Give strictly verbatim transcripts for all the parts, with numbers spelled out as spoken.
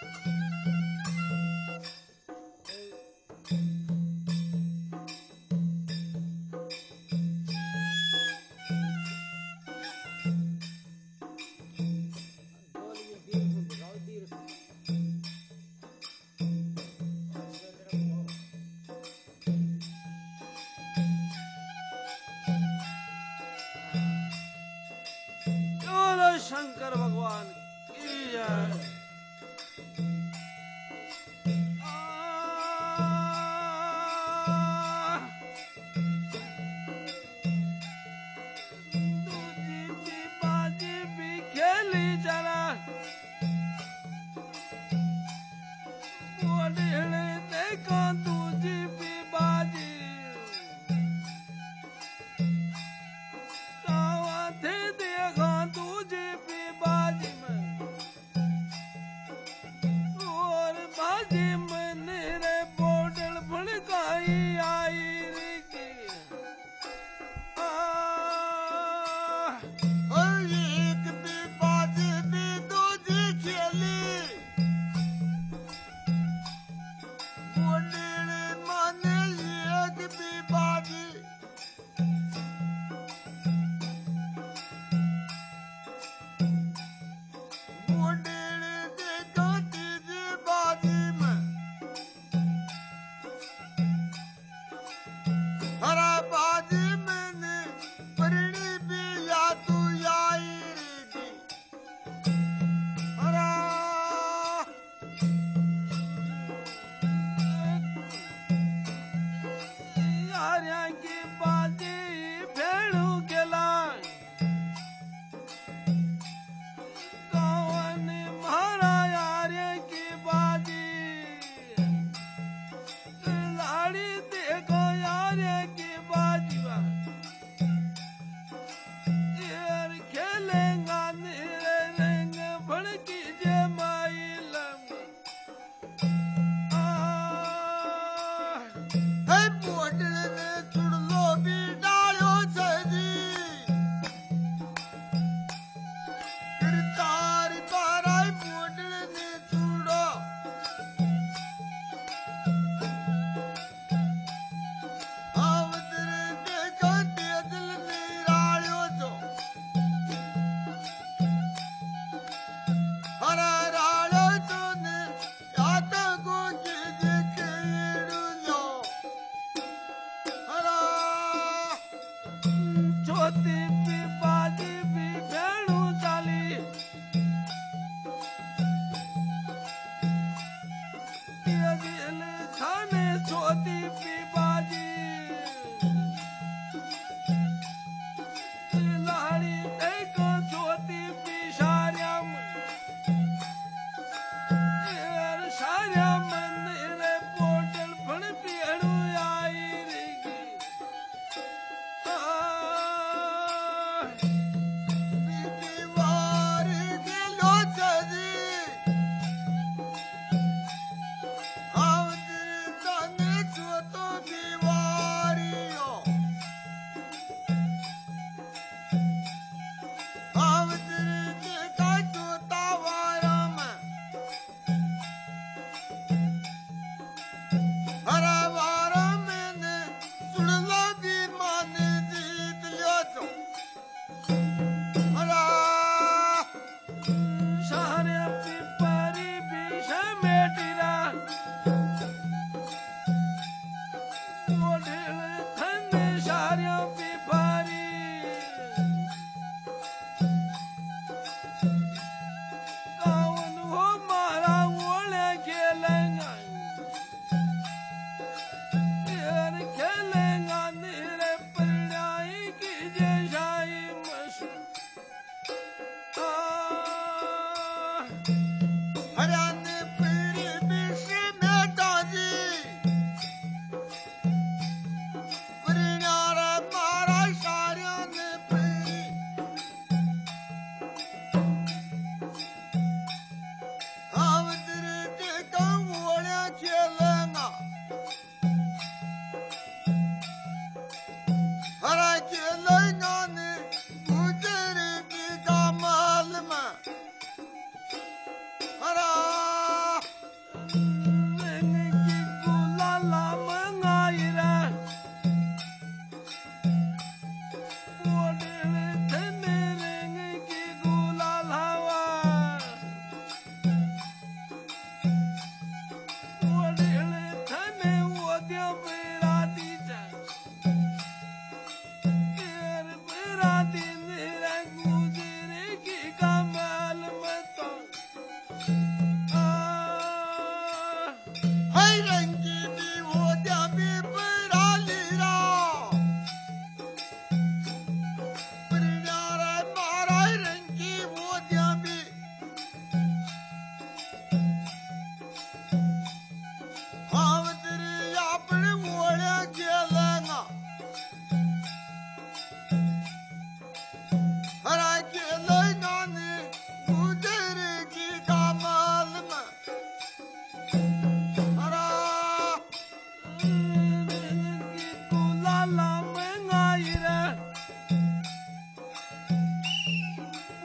शंकर भगवान की जय। दूजी भी बाजी भी खेली जरा बोले देखा दूजी भी बाजी कावा थे देखा दूजी भी बाजी में और बाजी में रे बोतल भड़काई आई रे की एक भी बाजी भी दूजी खेली बोले माने एक भी बाजी हरा बाजी मैंने परिणी भी या तू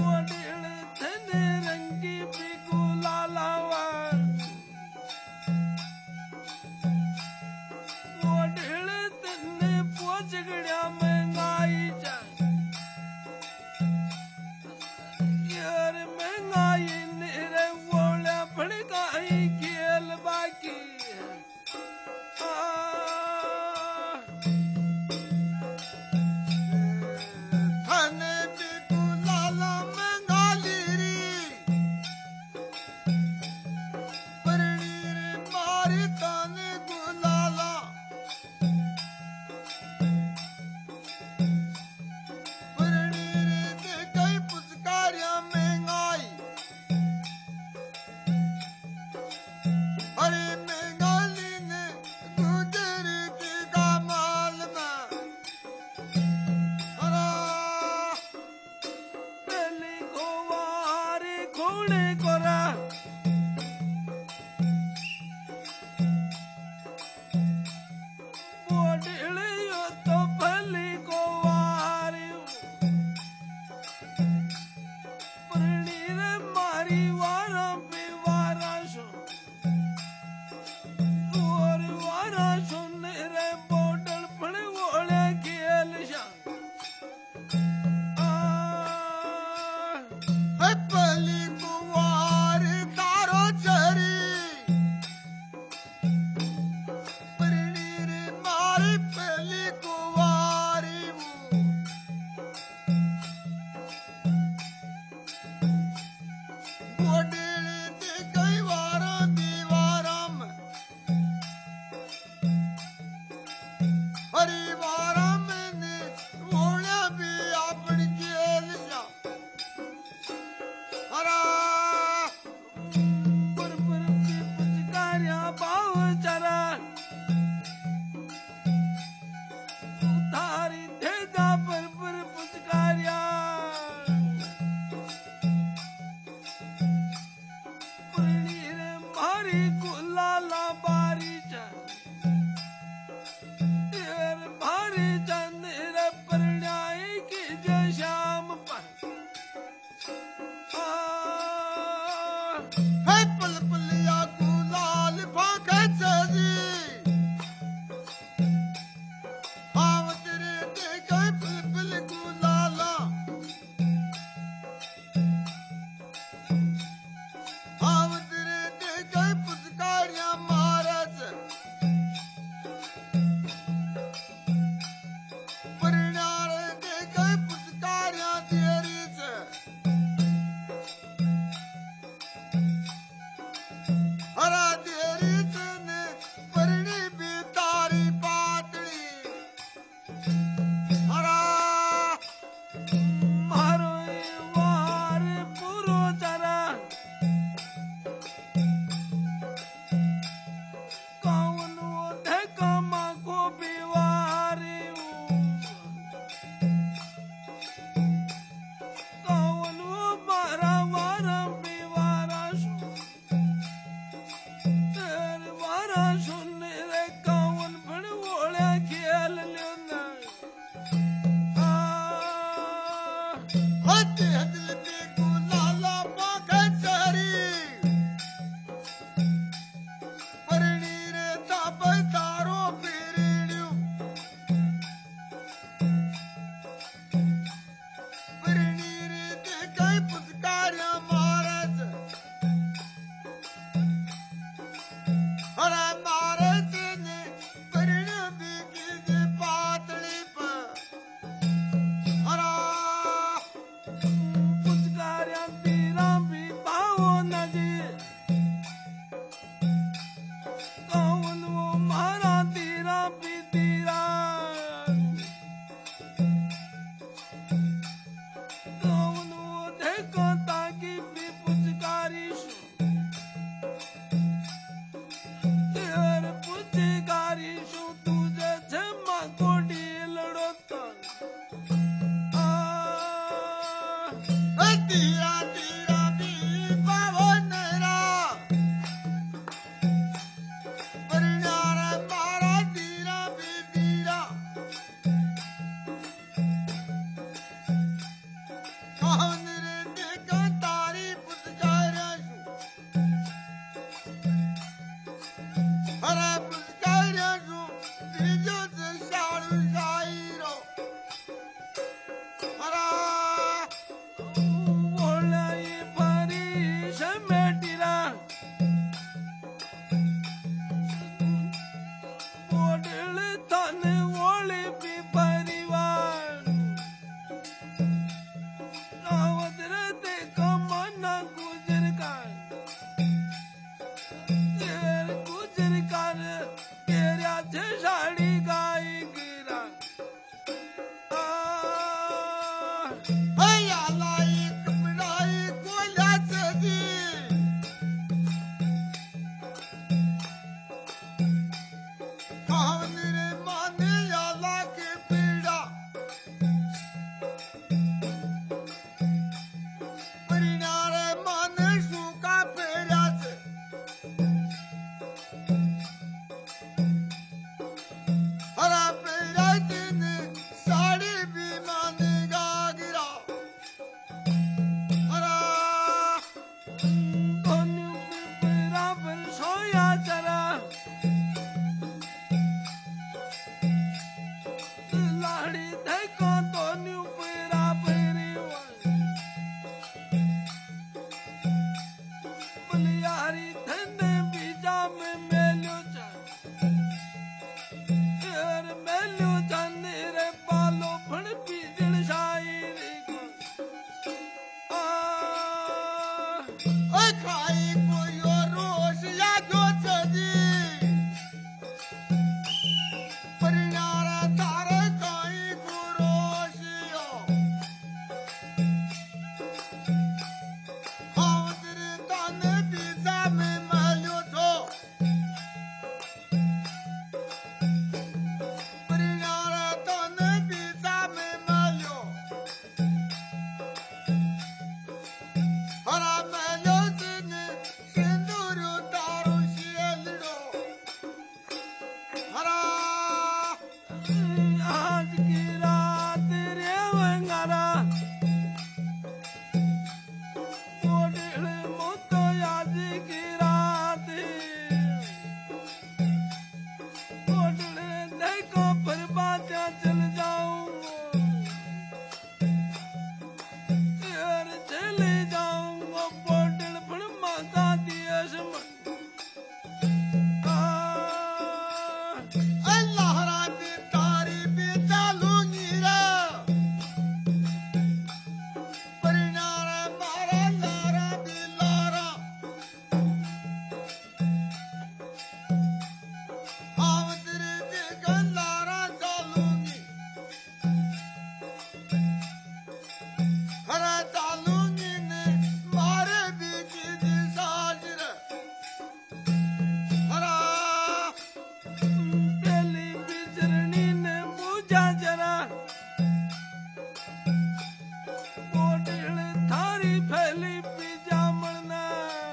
वडील थने रंगी बिगु लालावा वडील थने पोचगड्या महंगाई जा यार महंगाई नेरे वोल्या फड़काई खेल बाकी थाने भी गुलाला मंगाली री परणी रे मारी थाने गुलाला परणी रे दे कई पुचकारिया महंगाई अरे महंगाली ने गुजर की कमाल में अरा पहली गोवारी घोड़े कोरा वडील यो तो पहली गोवारी परणी रे मारी वारा बेवारा सो और वारा सुन रे बोतल पड़े वोले खेल शा है पली कुवार तारो चरी परणी रे मारी पली कुवारी वो वडील दे कई वारा दीवारा में हरी वारा में ने वोड़ा भी अपनी जेल जा हरा पर पर की पुचकारिया बाव चरा उतारी देगा पर पर पुचकारिया परणी रे मारी गुलाला बारी जा यार भारी चंद रे परण्याई की जय शाम पर आ है पल पल या गुलाल भागे चली हाव तेरे दे गए पल पल गुलाला हाव तेरे दे गए पुचकारिया महाराज परिणार दे गए पुचकारिया तेरी से हरा तेरी ने परणी भी तारी पातड़ी हरा मारो वार पुरो चरा कौन वो धक्का माको बिवारे कौन वो मारा वारा बिवारा सु तेरे वारा सुनने रे कौन बड़ वोड़ा खेल लेना आ हद हदल भी गुलाला पाखे चरी परणी रे तापे तारो पीरीड़ियो परणी रे दे कई पुचकारिया महाराज हरा महाराज ने परणी भी की जे पातली पर हरा पुचकारिया तीरा भी पाओ नजी कौन वो मारा तीरा भी तीरा कौन वो देखो ताकि भी पुचकारी सु यार पुचकारी सु तुझे जमा कोडी लड़ो तो आ तीरा तीरा भी पावो नरा परिणार मारा तीरा भी तीरा कौन रे खाई कोयो रोश या जो चजी परिणारा तारे काई गुरोशियो आवतरे ताने बीजा में माल्यो तो परिणारा ताने बीजा में माल्यो हरा माल्यो तिने सिंदूरो तारो शियलड़ो हरा आज की रात रे वंगारा मोडल मोतो आज की रात मोडल देखो पर बाजा चल जाऊं यार चले जाऊं मोडल पर माता दिया समन अल्लाह रात तारी भी चालूंगी रा परिणारा मारा लारा भी लारा आवतरे देखा लारा चालूंगी हरा चालूंगी ने मारे भी की साजर हरा पहली बिचरनी ने पूछा जरा मोडल थारी फैली पिजा मरना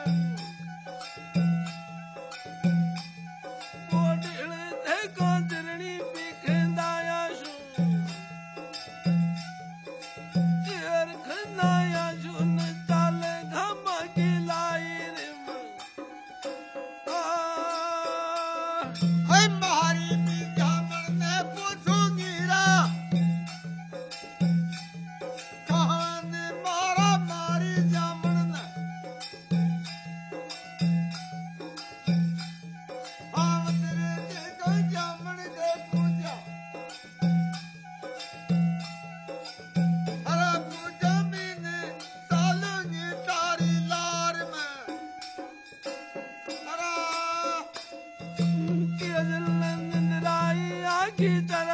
मोडल देखो जरनी बिखेंदाया शू यार खंदाया शू न चाले घमा की लाई रे आ है मारी भी जामन ने पूछूंगी रा कहानी मारा मारी जामन ने आवतरे देखो जामन ने पूछा हरा पूछा मैंने सालूंगी तारी लार में हरा की अजल निंदराई आखी चढ़